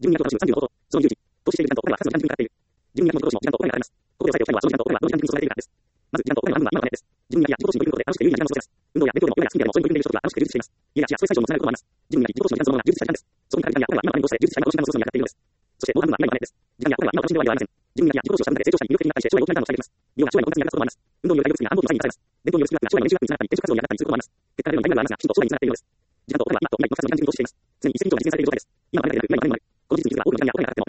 12月30のこと、その有事、投資している時間とお金は2つの時間にかかっている。12月の投資も時間とお金がかかります。ここで押さえておきたいのは、その時間とお金はどの時間に注がれているかです。まず、時間とお金の半分は今のお金です。12月や自己投資に取り組むことで楽しくて有意義な時間を過ごせます。運動や勉強でもヨガやスキンでもそういう取り組んでいる人が楽しくて充実しています。家や地やスポーツ会場もつながることもあります。12月自己投資の時間そのものが充実した時間です。そこにかける時間やお金は今のお金にどうして充実した今の投資時間を過ごすのにかかっているのです。そしてもう半分は今のお金です。時間やお金は今の楽しんではいけません。12月や自己投資をした分だけ成長したり、魅力的になったりして、将来を大きな時間を下げます。利用が将来の音楽に役立つこともあります。運動による体力が反動によるサインにされます。伝統によるスキルが将来の練習学につながったり、転職活動に役立ったりすることもあります。結果が出るのにタイムがありますが、きちんと将来につながっているのです。時間とお金は今と未来の2つの時間軸に投資しています。常に一石二鳥な人生でいる状態です。今のお金だけでなく、未来のお金もある。この事実に気づけば多くの時間やお金がかかって